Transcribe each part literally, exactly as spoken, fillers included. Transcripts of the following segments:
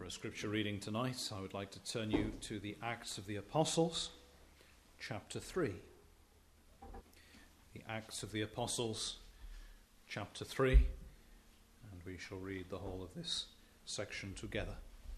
a scripture reading tonight, I would like to turn you to the Acts of the Apostles, chapter three. The Acts of the Apostles, chapter three, and we shall read the whole of this section together.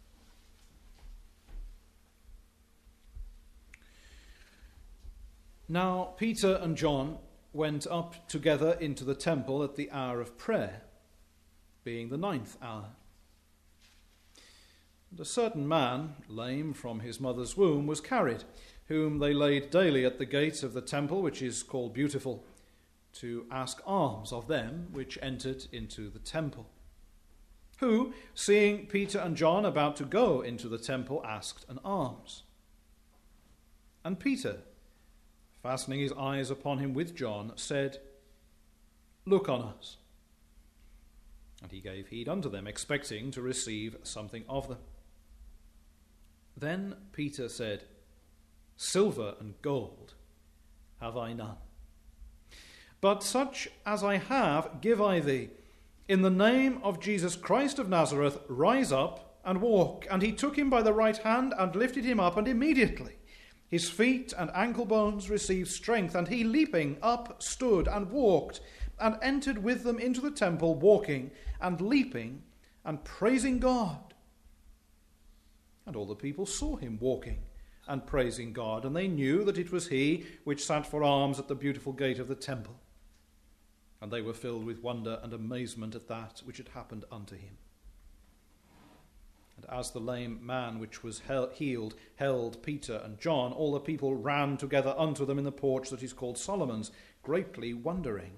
Now Peter and John went up together into the temple at the hour of prayer, being the ninth hour. And a certain man, lame from his mother's womb, was carried, whom they laid daily at the gate of the temple, which is called Beautiful, to ask alms of them which entered into the temple. Who, seeing Peter and John about to go into the temple, asked an alms. And Peter, fastening his eyes upon him with John, said, "Look on us." And he gave heed unto them, expecting to receive something of them. Then Peter said, "Silver and gold have I none, but such as I have give I thee. In the name of Jesus Christ of Nazareth, rise up and walk." And he took him by the right hand and lifted him up, and immediately his feet and ankle bones received strength, and he, leaping up, stood and walked, and entered with them into the temple, walking and leaping and praising God. And all the people saw him walking and praising God, and they knew that it was he which sat for alms at the beautiful gate of the temple. And they were filled with wonder and amazement at that which had happened unto him. And as the lame man which was healed held Peter and John, all the people ran together unto them in the porch that is called Solomon's, greatly wondering.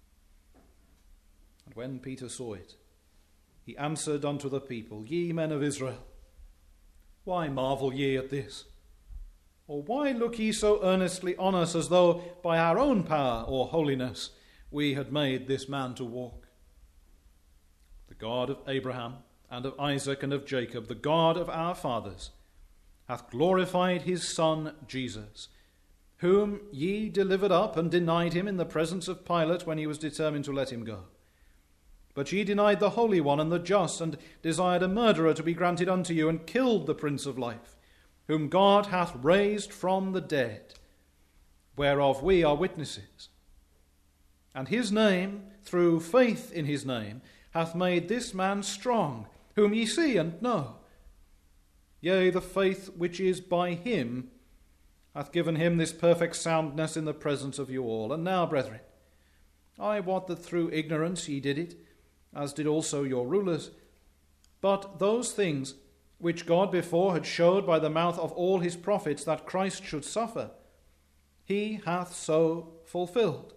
And when Peter saw it, he answered unto the people, "Ye men of Israel, why marvel ye at this? Or why look ye so earnestly on us, as though by our own power or holiness we had made this man to walk? The God of Abraham and of Isaac and of Jacob, the God of our fathers, hath glorified his Son Jesus, whom ye delivered up and denied him in the presence of Pilate when he was determined to let him go. But ye denied the Holy One and the just, and desired a murderer to be granted unto you, and killed the Prince of Life, whom God hath raised from the dead, whereof we are witnesses. And his name, through faith in his name, hath made this man strong, whom ye see and know. Yea, the faith which is by him hath given him this perfect soundness in the presence of you all. And now, brethren, I wot that through ignorance ye did it, as did also your rulers. But those things which God before had showed by the mouth of all his prophets that Christ should suffer, he hath so fulfilled.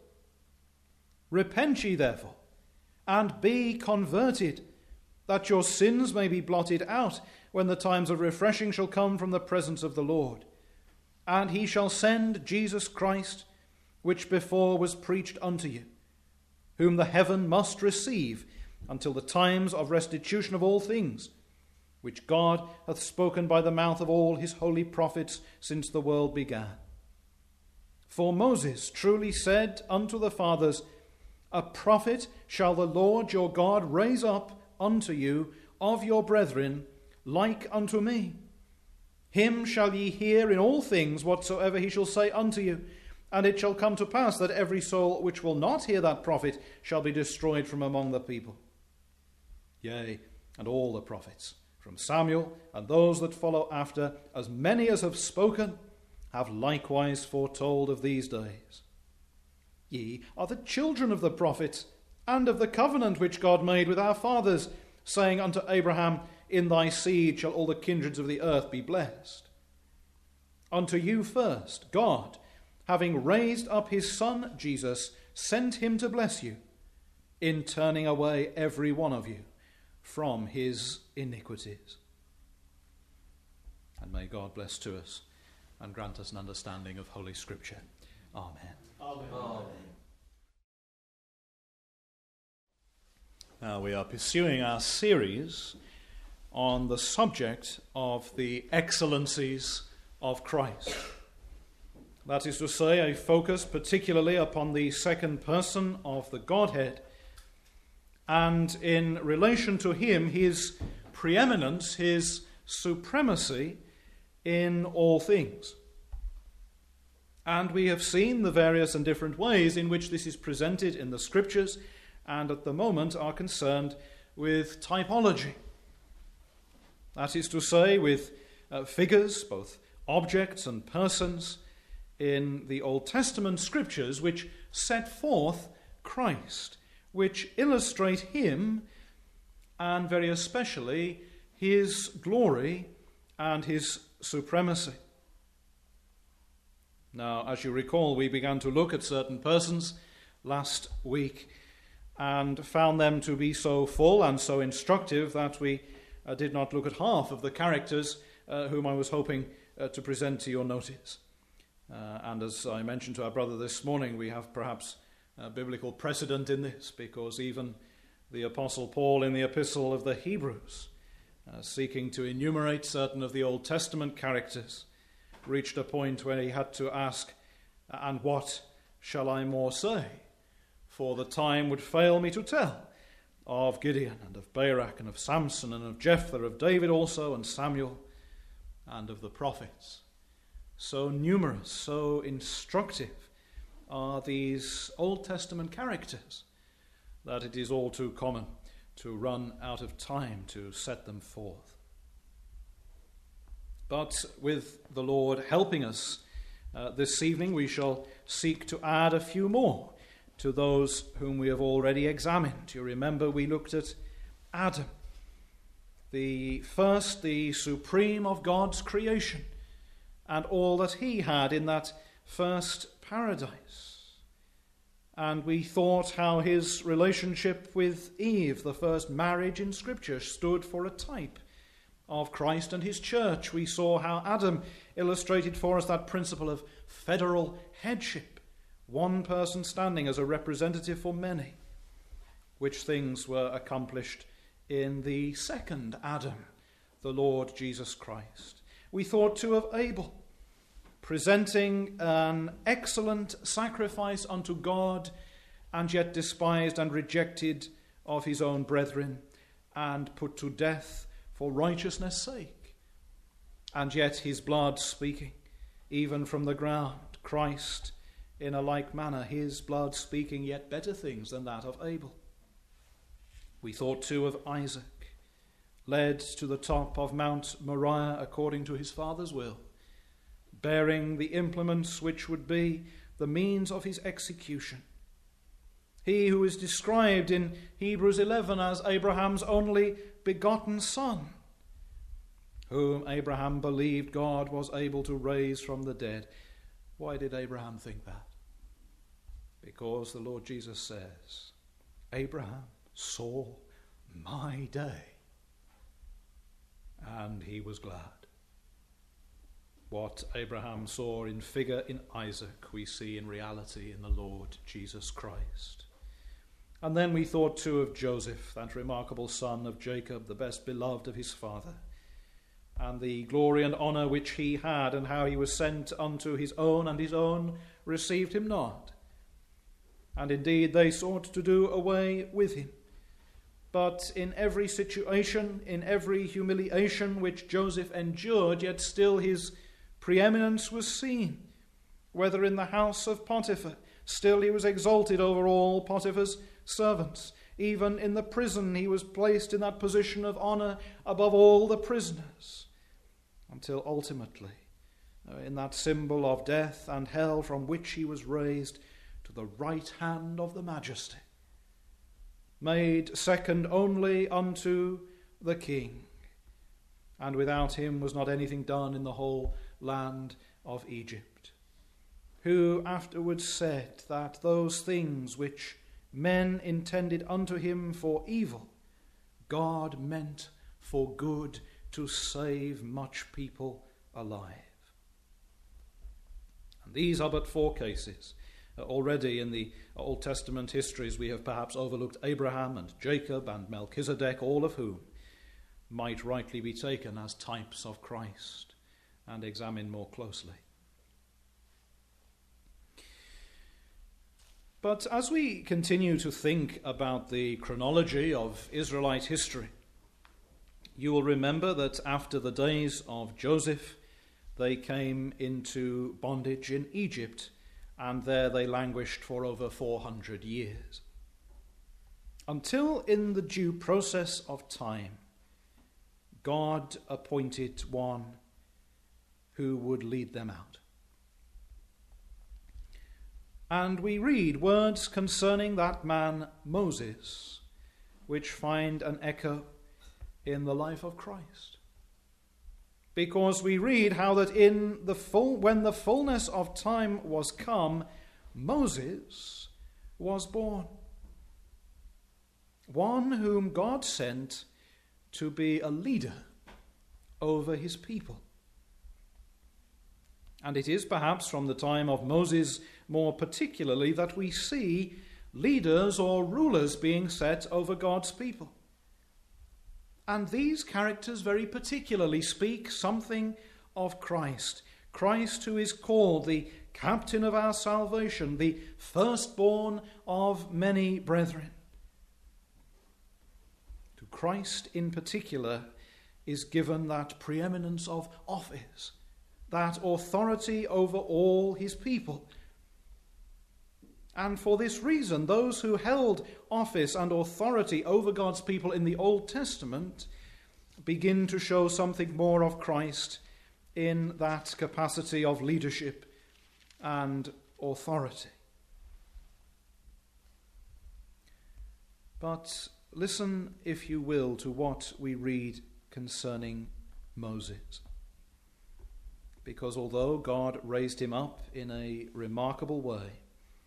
Repent ye therefore, and be converted, that your sins may be blotted out, when the times of refreshing shall come from the presence of the Lord. And he shall send Jesus Christ, which before was preached unto you, whom the heaven must receive until the times of restitution of all things, which God hath spoken by the mouth of all his holy prophets since the world began. For Moses truly said unto the fathers, A prophet shall the Lord your God raise up unto you of your brethren, like unto me. Him shall ye hear in all things whatsoever he shall say unto you. And it shall come to pass that every soul which will not hear that prophet shall be destroyed from among the people. Yea, and all the prophets, from Samuel and those that follow after, as many as have spoken, have likewise foretold of these days. Ye are the children of the prophets, and of the covenant which God made with our fathers, saying unto Abraham, In thy seed shall all the kindreds of the earth be blessed. Unto you first, God, having raised up his Son Jesus, sent him to bless you, in turning away every one of you from his iniquities. And may God bless to us and grant us an understanding of Holy Scripture. Amen. Amen. Amen. Now we are pursuing our series on the subject of the excellencies of Christ. That is to say, a focus particularly upon the second person of the Godhead, and in relation to him, his preeminence, his supremacy in all things. And we have seen the various and different ways in which this is presented in the Scriptures, and at the moment are concerned with typology. That is to say, with uh, figures, both objects and persons, in the Old Testament Scriptures which set forth Christ, which illustrate him, and very especially his glory and his supremacy. Now, as you recall, we began to look at certain persons last week and found them to be so full and so instructive that we uh, did not look at half of the characters uh, whom I was hoping uh, to present to your notice. Uh, and as I mentioned to our brother this morning, we have perhaps a biblical precedent in this, because even the Apostle Paul in the Epistle of the Hebrews, uh, seeking to enumerate certain of the Old Testament characters, reached a point where he had to ask, "And what shall I more say? For the time would fail me to tell of Gideon, and of Barak, and of Samson, and of Jephthah, of David also, and Samuel, and of the prophets." So numerous, so instructive are these Old Testament characters that it is all too common to run out of time to set them forth. But with the Lord helping us uh, this evening, we shall seek to add a few more to those whom we have already examined. You remember we looked at Adam, the first, the supreme of God's creation, and all that he had in that first paradise. And we thought how his relationship with Eve, the first marriage in Scripture, stood for a type of Christ and his church. We saw how Adam illustrated for us that principle of federal headship, one person standing as a representative for many, which things were accomplished in the second Adam, the Lord Jesus Christ. We thought too of Abel, presenting an excellent sacrifice unto God, and yet despised and rejected of his own brethren, and put to death for righteousness' sake. And yet his blood speaking, even from the ground, Christ in a like manner, his blood speaking yet better things than that of Abel. We thought too of Isaac, led to the top of Mount Moriah according to his father's will, bearing the implements which would be the means of his execution. He who is described in Hebrews eleven as Abraham's only begotten son, whom Abraham believed God was able to raise from the dead. Why did Abraham think that? Because the Lord Jesus says, Abraham saw my day, and he was glad. What Abraham saw in figure in Isaac, we see in reality in the Lord Jesus Christ. And then we thought too of Joseph, that remarkable son of Jacob, the best beloved of his father, and the glory and honour which he had, and how he was sent unto his own, and his own received him not. And indeed they sought to do away with him. But in every situation, in every humiliation which Joseph endured, yet still his preeminence was seen. Whether in the house of Potiphar, still he was exalted over all Potiphar's servants. Even in the prison he was placed in that position of honour above all the prisoners, until ultimately, in that symbol of death and hell from which he was raised to the right hand of the Majesty, made second only unto the King. And without him was not anything done in the whole land of Egypt, who afterwards said that those things which men intended unto him for evil, God meant for good, to save much people alive. And these are but four cases. Uh, already in the Old Testament histories we have perhaps overlooked Abraham and Jacob and Melchizedek, all of whom might rightly be taken as types of Christ and examined more closely. But as we continue to think about the chronology of Israelite history, You will remember that after the days of Joseph, they came into bondage in Egypt, and there they languished for over four hundred years. Until in the due process of time, God appointed one who would lead them out. And we read words concerning that man Moses, which find an echo in the life of Christ. Because we read how that in the full, when the fullness of time was come, Moses was born. One whom God sent to be a leader over his people. And it is perhaps from the time of Moses more particularly that we see leaders or rulers being set over God's people. And these characters very particularly speak something of Christ. Christ who is called the captain of our salvation, the firstborn of many brethren. To Christ in particular is given that preeminence of office, that authority over all his people. And for this reason, those who held office and authority over God's people in the Old Testament begin to show something more of Christ in that capacity of leadership and authority. But listen, if you will, to what we read concerning Moses. Because although God raised him up in a remarkable way,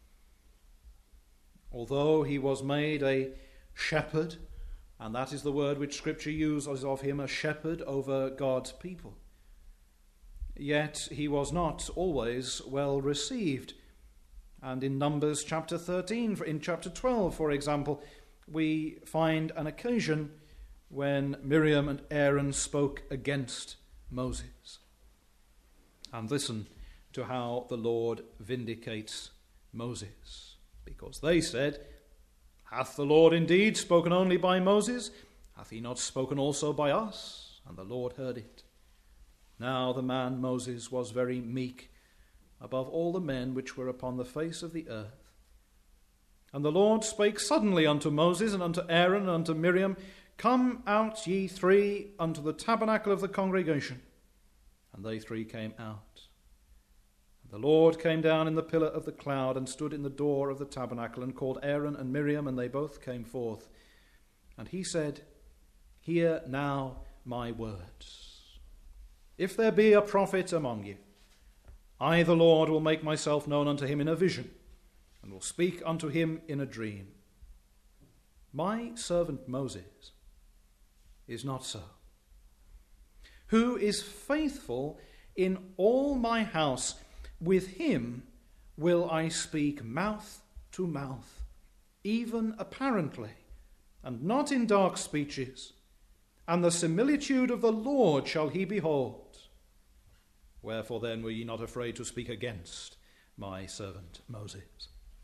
although he was made a shepherd, and that is the word which Scripture uses of him, a shepherd over God's people, yet he was not always well received. And in Numbers chapter thirteen, in chapter twelve, for example, we find an occasion when Miriam and Aaron spoke against Moses. And listen to how the Lord vindicates Moses. Because they said, "Hath the Lord indeed spoken only by Moses? Hath he not spoken also by us?" And the Lord heard it. Now the man Moses was very meek above all the men which were upon the face of the earth. And the Lord spake suddenly unto Moses and unto Aaron and unto Miriam, "Come out ye three unto the tabernacle of the congregation." And they three came out. The Lord came down in the pillar of the cloud and stood in the door of the tabernacle and called Aaron and Miriam, and they both came forth. And he said, "Hear now my words. If there be a prophet among you, I, the Lord, will make myself known unto him in a vision, and will speak unto him in a dream. My servant Moses is not so, who is faithful in all my house. With him will I speak mouth to mouth, even apparently, and not in dark speeches. And the similitude of the Lord shall he behold. Wherefore then were ye not afraid to speak against my servant Moses?"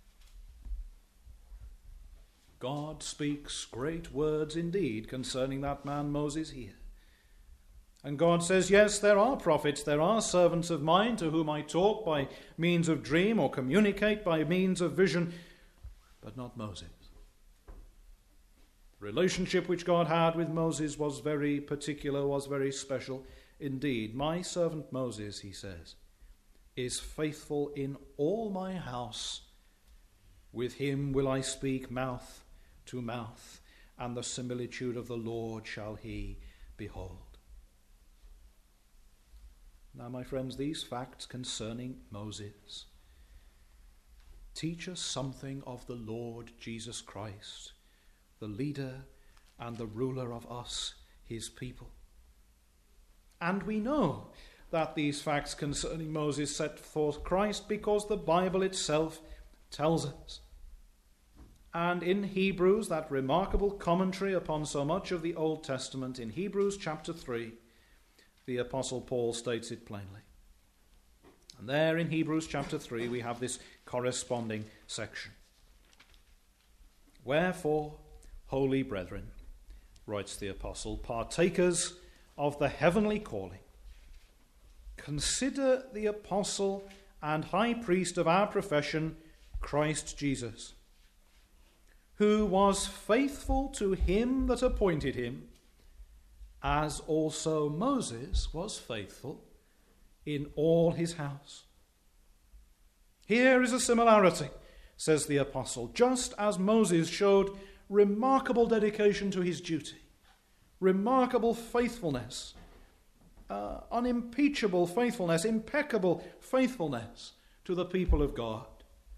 God speaks great words indeed concerning that man Moses here. And God says, yes, there are prophets, there are servants of mine to whom I talk by means of dream or communicate by means of vision, but not Moses. The relationship which God had with Moses was very particular, was very special indeed. My servant Moses, he says, is faithful in all my house. With him will I speak mouth to mouth, and the similitude of the Lord shall he behold. Now, my friends, these facts concerning Moses teach us something of the Lord Jesus Christ, the leader and the ruler of us, his people. And we know that these facts concerning Moses set forth Christ because the Bible itself tells us. And in Hebrews, that remarkable commentary upon so much of the Old Testament, in Hebrews chapter three, the Apostle Paul states it plainly. And there in Hebrews chapter three we have this corresponding section. "Wherefore, holy brethren, writes the apostle, partakers of the heavenly calling. Consider the apostle and high priest of our profession, Christ Jesus, who was faithful to him that appointed him, as also Moses was faithful in all his house. Here is a similarity, says the apostle, just as Moses showed remarkable dedication to his duty, remarkable faithfulness, uh, unimpeachable faithfulness, impeccable faithfulness to the people of God.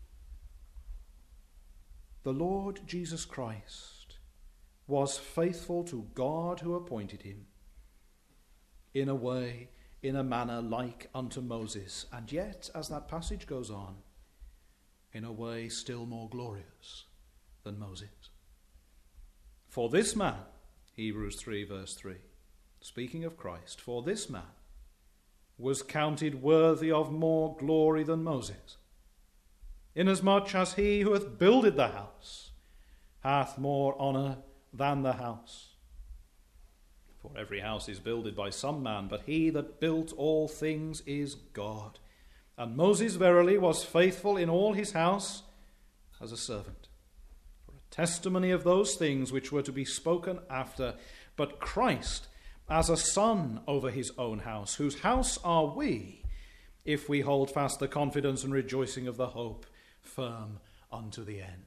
The Lord Jesus Christ was faithful to God who appointed him, in a way, in a manner like unto Moses, and yet, as that passage goes on, in a way still more glorious than Moses. For this man, Hebrews three verse three, speaking of Christ, for this man was counted worthy of more glory than Moses, inasmuch as he who hath builded the house hath more honour than the house. For every house is builded by some man, but he that built all things is God. And Moses verily was faithful in all his house as a servant, for a testimony of those things which were to be spoken after. But Christ as a son over his own house, whose house are we, if we hold fast the confidence and rejoicing of the hope firm unto the end.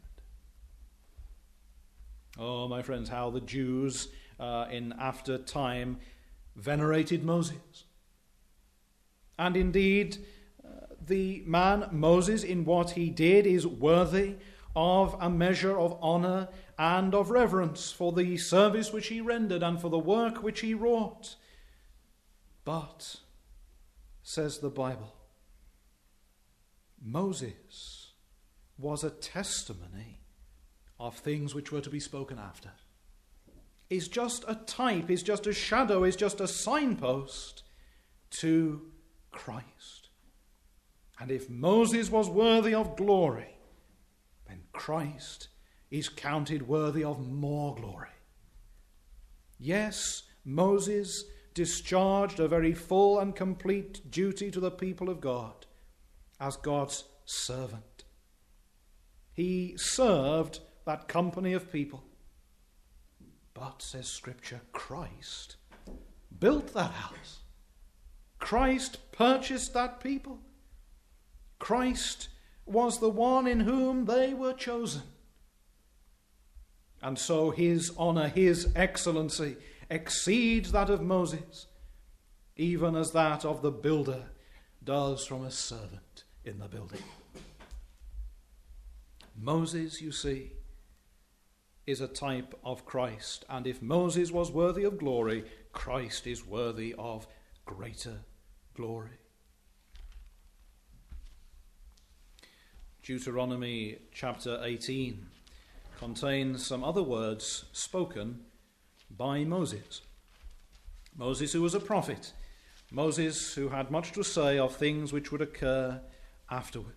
Oh, my friends, how the Jews uh, in after time venerated Moses. And indeed, uh, the man Moses, in what he did, is worthy of a measure of honour and of reverence for the service which he rendered and for the work which he wrought. But, says the Bible, Moses was a testimony of things which were to be spoken after. Is just a type, is just a shadow, is just a signpost to Christ. And if Moses was worthy of glory, then Christ is counted worthy of more glory. Yes, Moses discharged a very full and complete duty to the people of God as God's servant. He served that company of people. But, says Scripture, Christ built that house. Christ purchased that people. Christ was the one in whom they were chosen. And so his honour, his excellency exceeds that of Moses, even as that of the builder does from a servant in the building. Moses, you see, is a type of Christ, and if Moses was worthy of glory, Christ is worthy of greater glory. Deuteronomy chapter eighteen contains some other words spoken by Moses. Moses, who was a prophet. Moses, who had much to say of things which would occur afterward.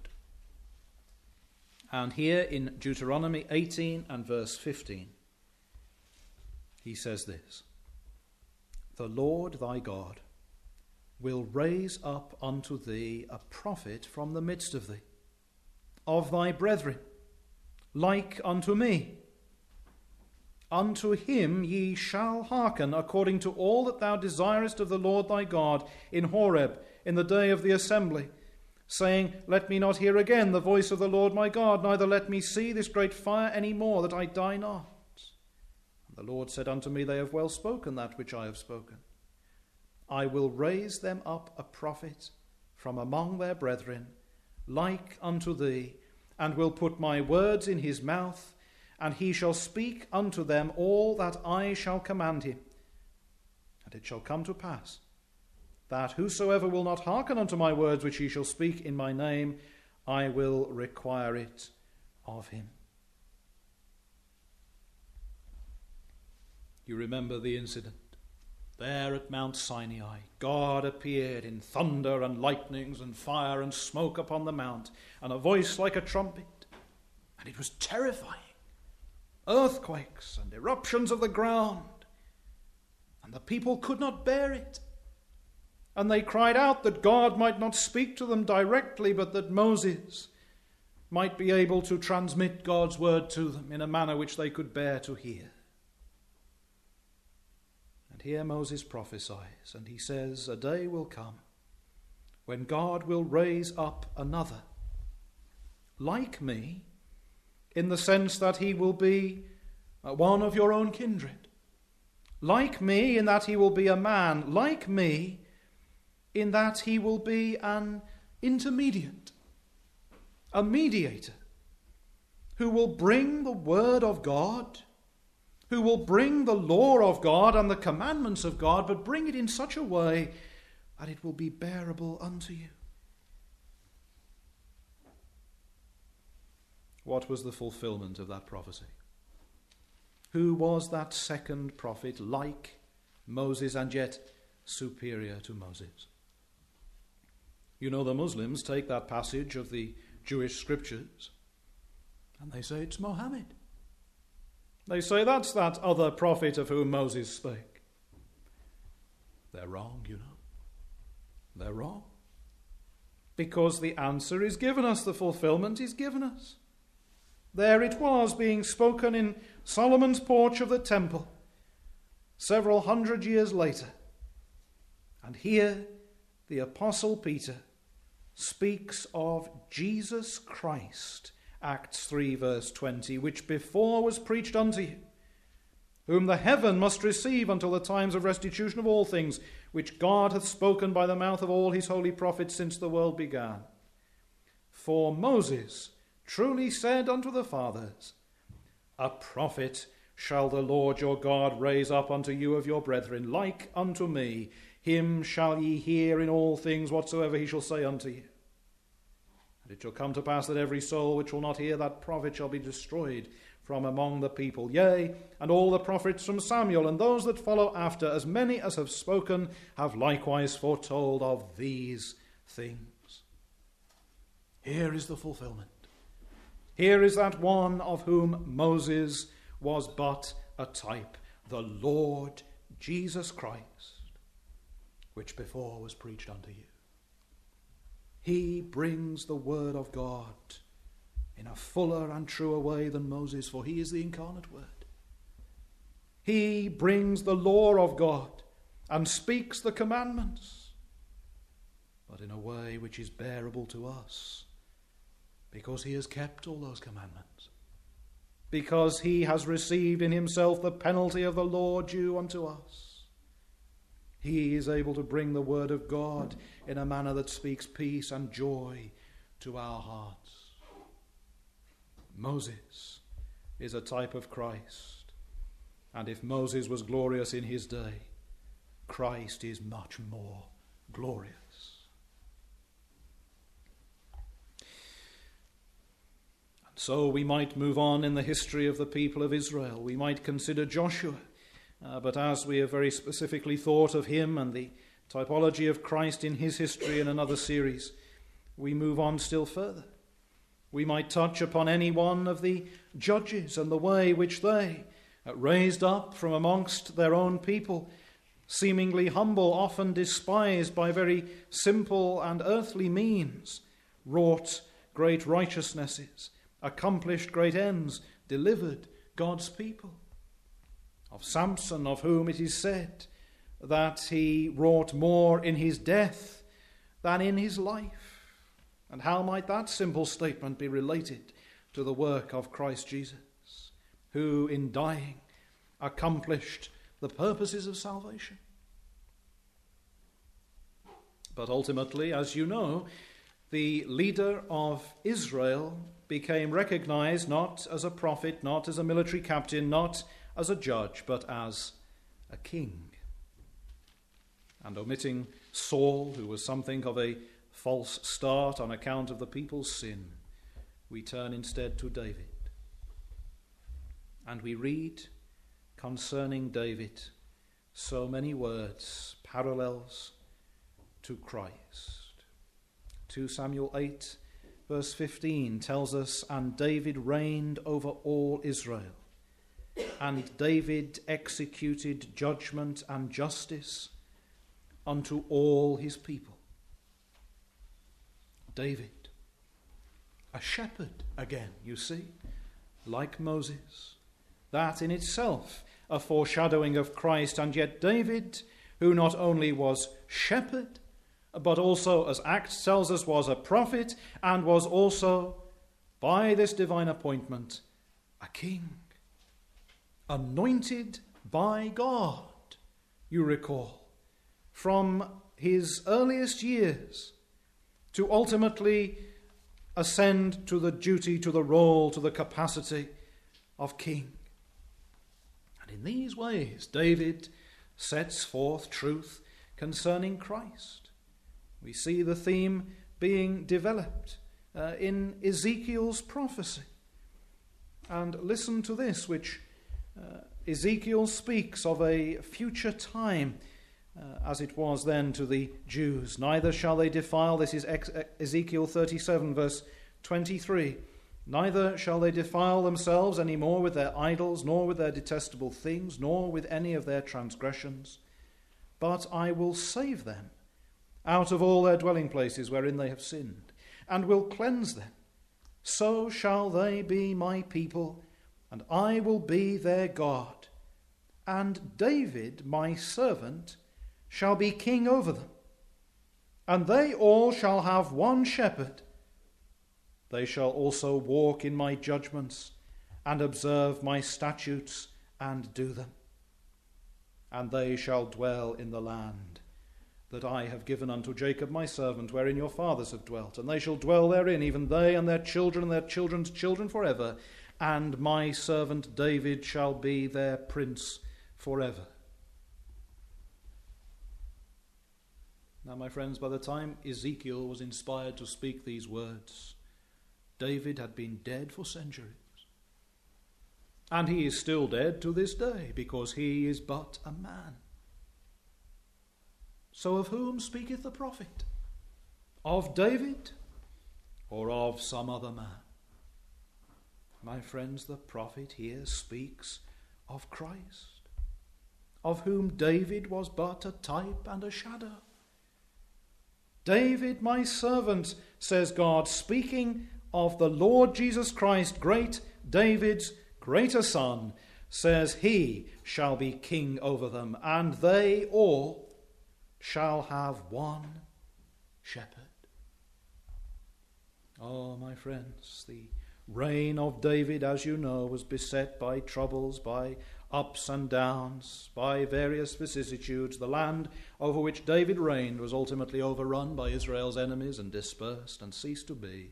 And here in Deuteronomy eighteen and verse fifteen, he says this: The Lord thy God will raise up unto thee a prophet from the midst of thee, of thy brethren, like unto me. Unto him ye shall hearken, according to all that thou desirest of the Lord thy God in Horeb, in the day of the assembly, saying, Let me not hear again the voice of the Lord my God, neither let me see this great fire any more, that I die not. And the Lord said unto me, They have well spoken that which I have spoken. I will raise them up a prophet from among their brethren, like unto thee, and will put my words in his mouth, and he shall speak unto them all that I shall command him. And it shall come to pass, that whosoever will not hearken unto my words which he shall speak in my name, I will require it of him. You remember the incident. There at Mount Sinai, God appeared in thunder and lightnings and fire and smoke upon the mount, and a voice like a trumpet. And it was terrifying. Earthquakes and eruptions of the ground. And the people could not bear it. And they cried out that God might not speak to them directly, but that Moses might be able to transmit God's word to them in a manner which they could bear to hear. And here Moses prophesies, and he says, a day will come when God will raise up another, like me, in the sense that he will be one of your own kindred. Like me in that he will be a man. Like me in that he will be an intermediate, a mediator, who will bring the word of God, who will bring the law of God and the commandments of God, but bring it in such a way that it will be bearable unto you. What was the fulfillment of that prophecy? Who was that second prophet like Moses and yet superior to Moses? You know, the Muslims take that passage of the Jewish scriptures and they say it's Mohammed. They say that's that other prophet of whom Moses spake. They're wrong, you know. They're wrong. Because the answer is given us, the fulfillment is given us. There it was, being spoken in Solomon's porch of the temple, several hundred years later. And here the Apostle Peter speaks of Jesus Christ, Acts three verse twenty, which before was preached unto you, whom the heaven must receive until the times of restitution of all things, which God hath spoken by the mouth of all his holy prophets since the world began. For Moses truly said unto the fathers, a prophet shall the Lord your God raise up unto you of your brethren, like unto me. Him shall ye hear in all things whatsoever he shall say unto you. And it shall come to pass that every soul which will not hear that prophet shall be destroyed from among the people. Yea, and all the prophets from Samuel and those that follow after, as many as have spoken, have likewise foretold of these things. Here is the fulfillment. Here is that one of whom Moses was but a type, the Lord Jesus Christ, which before was preached unto you. He brings the word of God in a fuller and truer way than Moses, for he is the incarnate word. He brings the law of God and speaks the commandments, but in a way which is bearable to us, because he has kept all those commandments, because he has received in himself the penalty of the law due unto us. He is able to bring the word of God in a manner that speaks peace and joy to our hearts. Moses is a type of Christ, and if Moses was glorious in his day, Christ is much more glorious. And so we might move on in the history of the people of Israel. We might consider Joshua. Uh, but as we have very specifically thought of him and the typology of Christ in his history in another series, we move on still further. We might touch upon any one of the judges and the way which they, uh, raised up from amongst their own people, seemingly humble, often despised by very simple and earthly means, wrought great righteousnesses, accomplished great ends, delivered God's people. Of Samson, of whom it is said that he wrought more in his death than in his life. And how might that simple statement be related to the work of Christ Jesus, who in dying accomplished the purposes of salvation? But ultimately, as you know, the leader of Israel became recognized not as a prophet, not as a military captain, not as a judge, but as a king. And omitting Saul, who was something of a false start on account of the people's sin, we turn instead to David. And we read concerning David so many words, parallels to Christ. Second Samuel eight, verse fifteen tells us, and David reigned over all Israel, and David executed judgment and justice unto all his people. David, a shepherd again, you see, like Moses. That in itself a foreshadowing of Christ, and yet David, who not only was shepherd, but also, as Acts tells us, was a prophet, and was also, by this divine appointment, a king, anointed by God, you recall, from his earliest years to ultimately ascend to the duty, to the role, to the capacity of king. And in these ways, David sets forth truth concerning Christ. We see the theme being developed uh, in Ezekiel's prophecy. And listen to this, which uh, Ezekiel speaks of a future time, uh, as it was then to the Jews. Neither shall they defile, this is Ezekiel thirty-seven, verse twenty-three. Neither shall they defile themselves any more with their idols, nor with their detestable things, nor with any of their transgressions. But I will save them out of all their dwelling places wherein they have sinned, and will cleanse them. So shall they be my people, and I will be their God. And David, my servant, shall be king over them. And they all shall have one shepherd. They shall also walk in my judgments, and observe my statutes, and do them. And they shall dwell in the land that I have given unto Jacob my servant, wherein your fathers have dwelt. And they shall dwell therein, even they and their children and their children's children forever. And my servant David shall be their prince forever. Now, my friends, by the time Ezekiel was inspired to speak these words, David had been dead for centuries. And he is still dead to this day, because he is but a man. So of whom speaketh the prophet? Of David, or of some other man? My friends, the prophet here speaks of Christ, of whom David was but a type and a shadow. David, my servant, says God, speaking of the Lord Jesus Christ, great David's greater son, says he shall be king over them, and they all shall have one shepherd. Oh, my friends, the reign of David, as you know, was beset by troubles, by ups and downs, by various vicissitudes. The land over which David reigned was ultimately overrun by Israel's enemies and dispersed and ceased to be.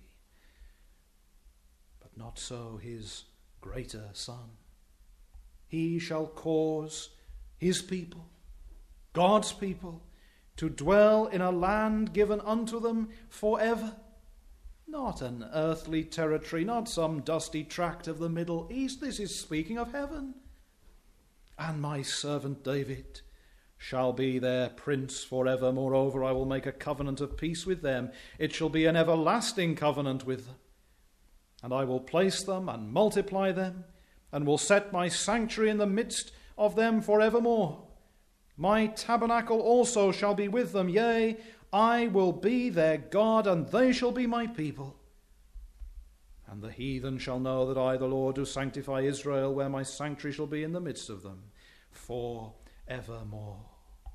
But not so his greater son. He shall cause his people, God's people, to dwell in a land given unto them forever. Not an earthly territory, not some dusty tract of the Middle East. This is speaking of heaven. And my servant David shall be their prince forever. Moreover, I will make a covenant of peace with them. It shall be an everlasting covenant with them. And I will place them and multiply them, and will set my sanctuary in the midst of them forevermore. My tabernacle also shall be with them, yea, I will be their God, and they shall be my people. And the heathen shall know that I, the Lord, do sanctify Israel, where my sanctuary shall be in the midst of them for evermore.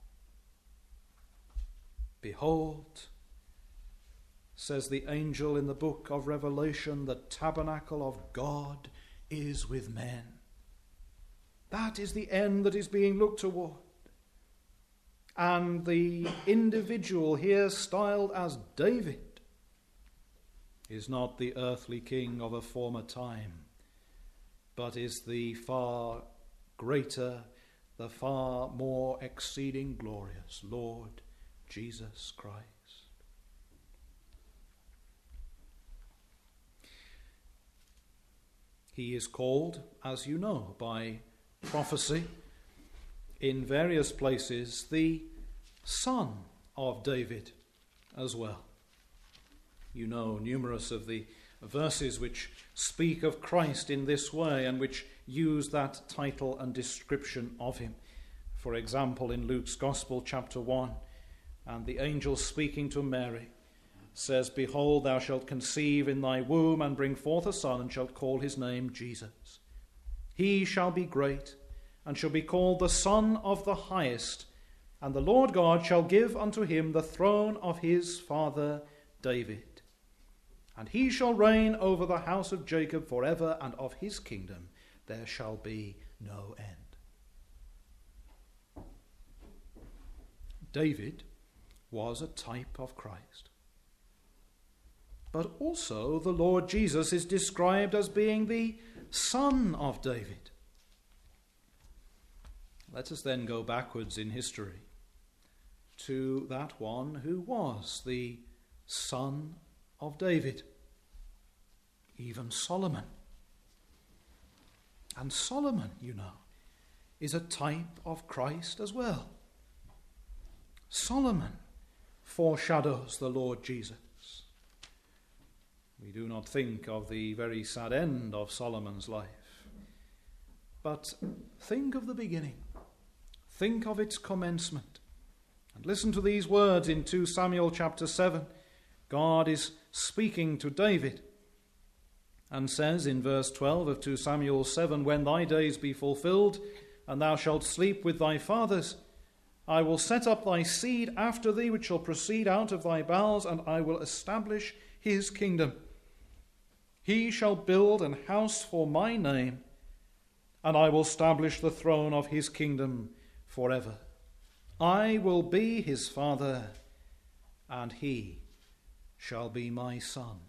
Behold, says the angel in the book of Revelation, the tabernacle of God is with men. That is the end that is being looked toward. And the individual here styled as David is not the earthly king of a former time, but is the far greater, the far more exceeding glorious Lord Jesus Christ. He is called, as you know, by prophecy in various places, the Son of David as well. You know numerous of the verses which speak of Christ in this way and which use that title and description of him. For example, in Luke's Gospel, chapter one, and the angel speaking to Mary says, "Behold, thou shalt conceive in thy womb and bring forth a son, and shalt call his name Jesus. He shall be great, and shall be called the Son of the Highest, and the Lord God shall give unto him the throne of his father David. And he shall reign over the house of Jacob forever, and of his kingdom there shall be no end." David was a type of Christ. But also the Lord Jesus is described as being the Son of David. Let us then go backwards in history to that one who was the Son of David, even Solomon. And Solomon, you know, is a type of Christ as well. Solomon foreshadows the Lord Jesus. We do not think of the very sad end of Solomon's life, but think of the beginning. Think of its commencement. And listen to these words in Second Samuel chapter seven. God is speaking to David and says in verse twelve of Second Samuel seven, "When thy days be fulfilled, and thou shalt sleep with thy fathers, I will set up thy seed after thee, which shall proceed out of thy bowels, and I will establish his kingdom. He shall build an house for my name, and I will establish the throne of his kingdom forever. I will be his father, and he shall be my son."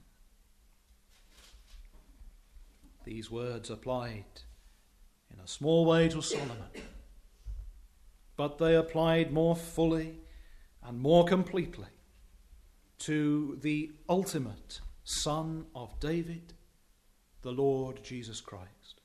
These words applied in a small way to Solomon, but they applied more fully and more completely to the ultimate Son of David, the Lord Jesus Christ.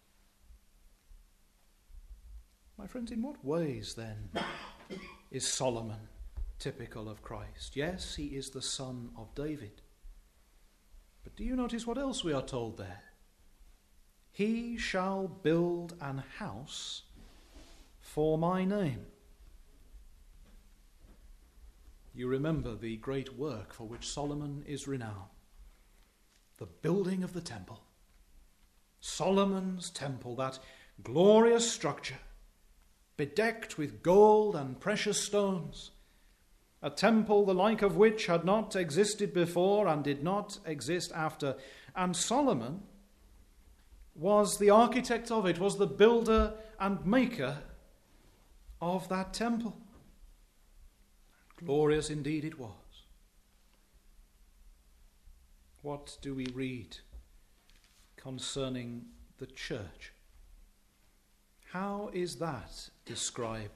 My friends, in what ways then is Solomon typical of Christ? Yes, he is the son of David. But do you notice what else we are told there? He shall build an house for my name. You remember the great work for which Solomon is renowned, the building of the temple. Solomon's temple, that glorious structure, bedecked with gold and precious stones, a temple the like of which had not existed before and did not exist after. And Solomon was the architect of it, was the builder and maker of that temple. Glorious indeed it was. What do we read concerning the church? How is that described?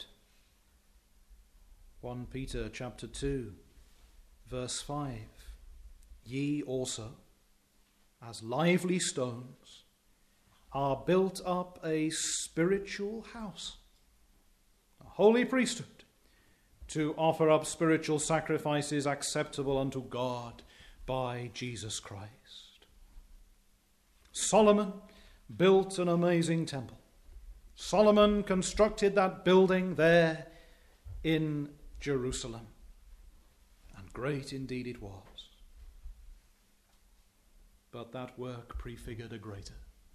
First Peter chapter two, verse five. Ye also, as lively stones, are built up a spiritual house, a holy priesthood, to offer up spiritual sacrifices acceptable unto God by Jesus Christ. Solomon built an amazing temple. Solomon constructed that building there in Jerusalem. And great indeed it was. But that work prefigured a greater.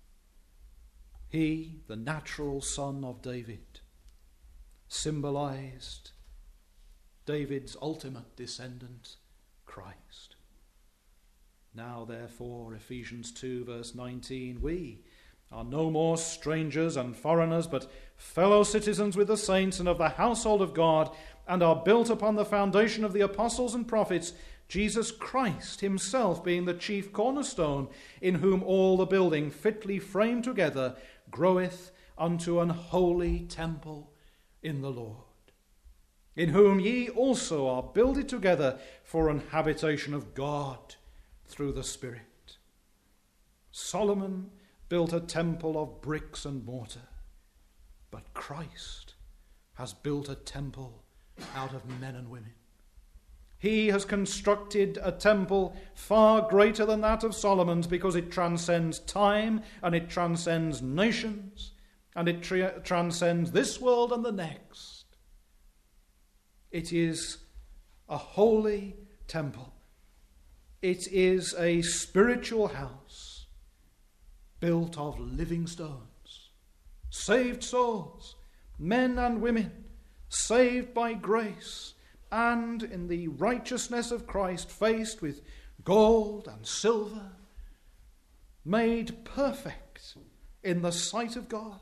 He, the natural son of David, symbolized David's ultimate descendant, Christ. Now, therefore, Ephesians two, verse nineteen, we are no more strangers and foreigners, but fellow citizens with the saints and of the household of God, and are built upon the foundation of the apostles and prophets, Jesus Christ himself being the chief cornerstone, in whom all the building fitly framed together groweth unto an holy temple in the Lord, in whom ye also are builded together for an habitation of God through the Spirit. Solomon built a temple of bricks and mortar, but Christ has built a temple out of men and women. He has constructed a temple far greater than that of Solomon's, because it transcends time and it transcends nations and it tra- transcends this world and the next. It is a holy temple. It is a spiritual house built of living stones, saved souls, men and women, saved by grace, and in the righteousness of Christ, faced with gold and silver, made perfect in the sight of God.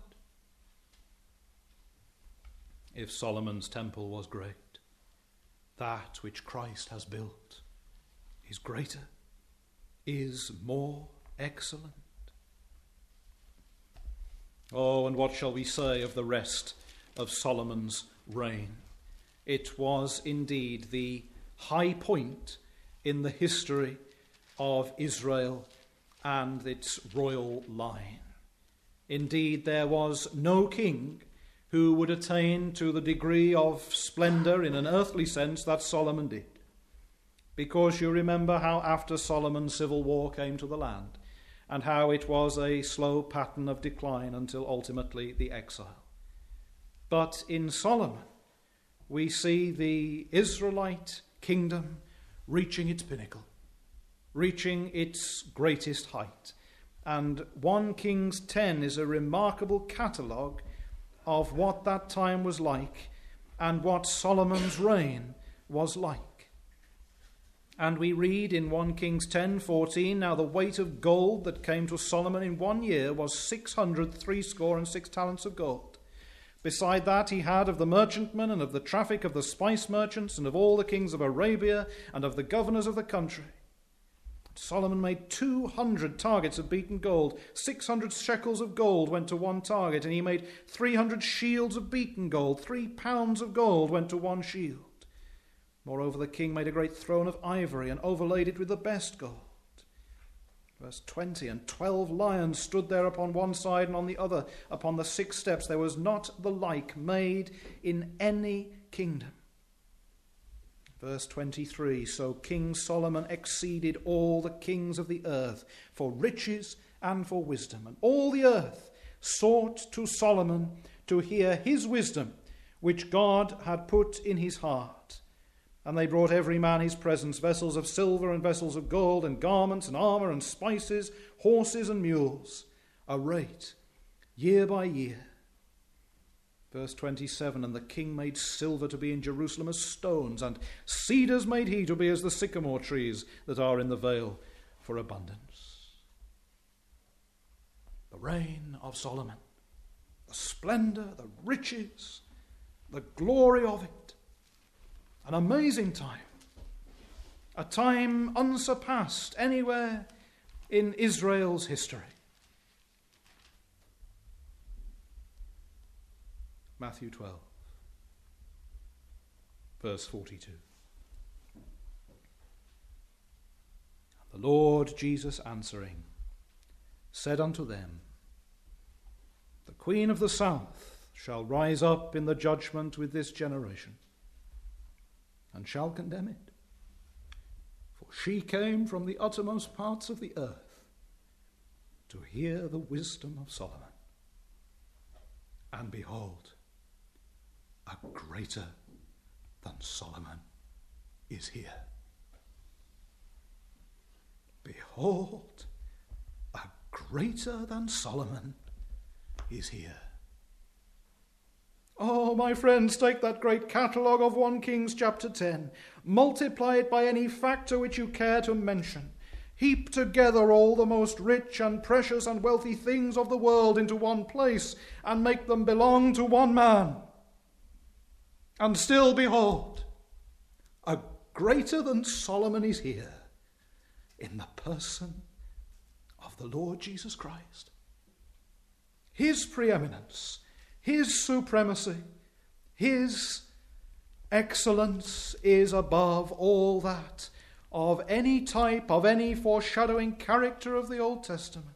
If Solomon's temple was great, that which Christ has built is greater, is more excellent. Oh, and what shall we say of the rest of Solomon's reign? It was indeed the high point in the history of Israel and its royal line. Indeed, there was no king who would attain to the degree of splendor in an earthly sense that Solomon did. Because you remember how after Solomon's civil war came to the land, and how it was a slow pattern of decline until ultimately the exile. But in Solomon, we see the Israelite kingdom reaching its pinnacle, reaching its greatest height. And First Kings ten is a remarkable catalogue of what that time was like and what Solomon's reign was like. And we read in First Kings ten fourteen, now the weight of gold that came to Solomon in one year was six hundred threescore and six talents of gold. Beside that he had of the merchantmen and of the traffic of the spice merchants and of all the kings of Arabia and of the governors of the country. Solomon made two hundred targets of beaten gold. six hundred shekels of gold went to one target, and he made three hundred shields of beaten gold. Three pounds of gold went to one shield. Moreover, the king made a great throne of ivory and overlaid it with the best gold. Verse twenty, and twelve lions stood there upon one side and on the other upon the six steps. There was not the like made in any kingdom. Verse twenty-three, so King Solomon exceeded all the kings of the earth for riches and for wisdom. And all the earth sought to Solomon to hear his wisdom, which God had put in his heart. And they brought every man his presents, vessels of silver and vessels of gold, and garments and armor and spices, horses and mules, a rate year by year. Verse twenty-seven, and the king made silver to be in Jerusalem as stones, and cedars made he to be as the sycamore trees that are in the vale, for abundance. The reign of Solomon, the splendor, the riches, the glory of it. An amazing time, a time unsurpassed anywhere in Israel's history. Matthew twelve, verse forty-two. The Lord Jesus answering said unto them, the queen of the south shall rise up in the judgment with this generation, and shall condemn it. For she came from the uttermost parts of the earth to hear the wisdom of Solomon. And behold, a greater than Solomon is here. Behold, a greater than Solomon is here. Oh, my friends, take that great catalogue of First Kings chapter ten, multiply it by any factor which you care to mention, heap together all the most rich and precious and wealthy things of the world into one place, and make them belong to one man. And still, behold, a greater than Solomon is here, in the person of the Lord Jesus Christ. His preeminence, his supremacy, his excellence is above all that of any type, of any foreshadowing character of the Old Testament.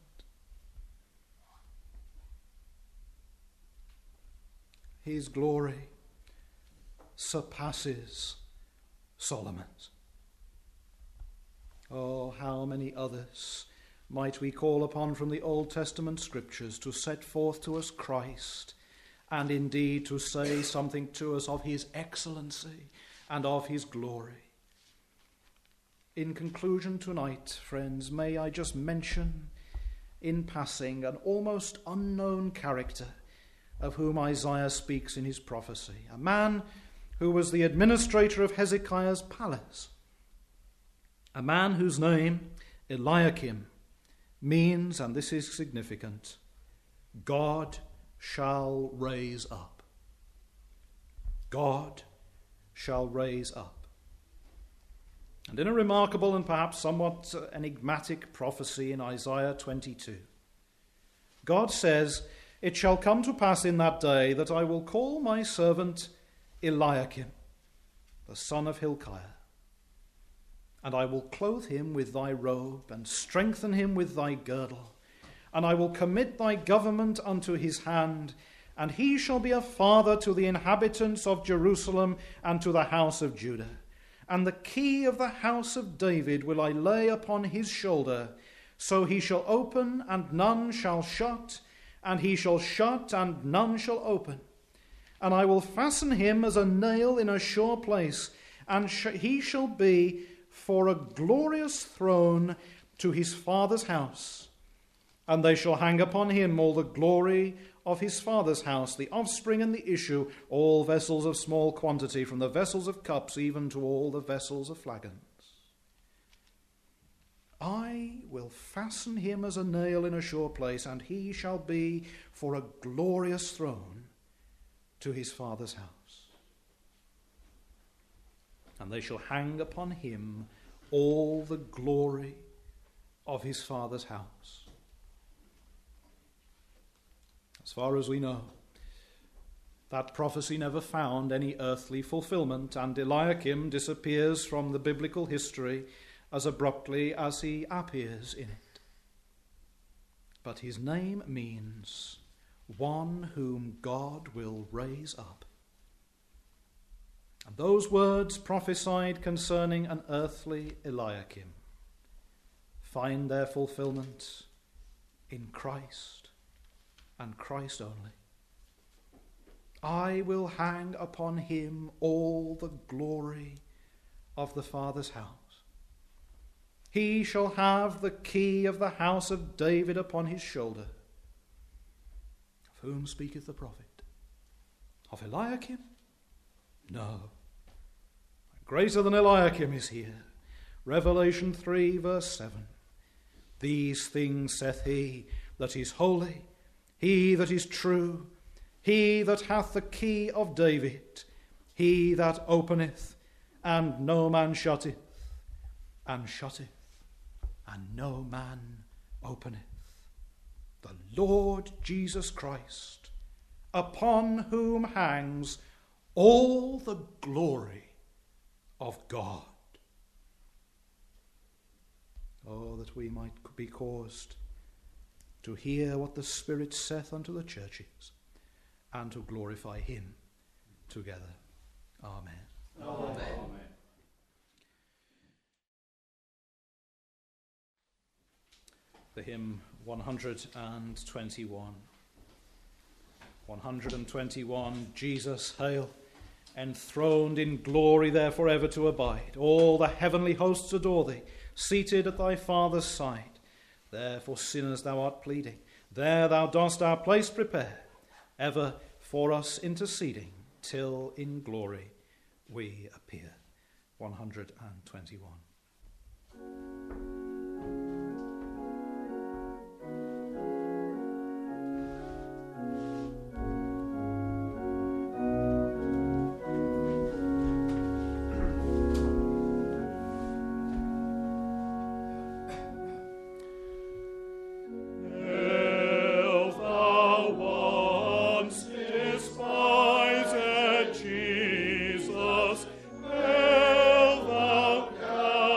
His glory surpasses Solomon's. Oh, how many others might we call upon from the Old Testament scriptures to set forth to us Christ, and indeed to say something to us of his excellency and of his glory. In conclusion tonight, friends, may I just mention in passing an almost unknown character of whom Isaiah speaks in his prophecy, a man who was the administrator of Hezekiah's palace, a man whose name, Eliakim, means, and this is significant, God shall raise up. God shall raise up. And in a remarkable and perhaps somewhat enigmatic prophecy in Isaiah twenty-two, God says, "It shall come to pass in that day that I will call my servant Eliakim, the son of Hilkiah, and I will clothe him with thy robe, and strengthen him with thy girdle, and I will commit thy government unto his hand, and he shall be a father to the inhabitants of Jerusalem and to the house of Judah. And the key of the house of David will I lay upon his shoulder, so he shall open, and none shall shut, and he shall shut, and none shall open. And I will fasten him as a nail in a sure place, and sh- he shall be for a glorious throne to his father's house. And they shall hang upon him all the glory of his father's house, the offspring and the issue, all vessels of small quantity, from the vessels of cups even to all the vessels of flagons. I will fasten him as a nail in a sure place, and he shall be for a glorious throne to his father's house. And they shall hang upon him all the glory of his father's house." As far as we know, that prophecy never found any earthly fulfillment, and Eliakim disappears from the biblical history as abruptly as he appears in it. But his name means one whom God will raise up. And those words prophesied concerning an earthly Eliakim find their fulfillment in Christ and Christ only. I will hang upon him all the glory of the Father's house. He shall have the key of the house of David upon his shoulder. Of whom speaketh the prophet? Of Eliakim? No. Greater than Eliakim is here. Revelation three, verse seven. These things saith he that is holy, he that is true, he that hath the key of David, he that openeth, and no man shutteth, and shutteth, and no man openeth. The Lord Jesus Christ, upon whom hangs all the glory of God. Oh, that we might be caused to hear what the Spirit saith unto the churches, and to glorify him together. Amen. Amen. Amen. The hymn one hundred twenty-one. one hundred twenty-one, Jesus, hail, enthroned in glory there forever to abide. All the heavenly hosts adore thee, seated at thy Father's side. There for sinners thou art pleading, there thou dost our place prepare, ever for us interceding, till in glory we appear. one hundred twenty-one. Jesus, hail thou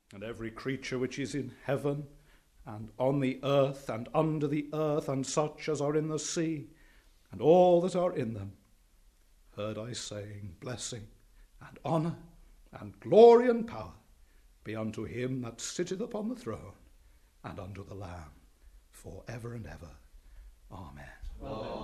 And every creature which is in heaven, and on the earth, and under the earth, and such as are in the sea, and all that are in them, heard I saying, Blessing, and honour, and glory, and power be unto him that sitteth upon the throne, and unto the Lamb, for ever and ever. Amen. Amen.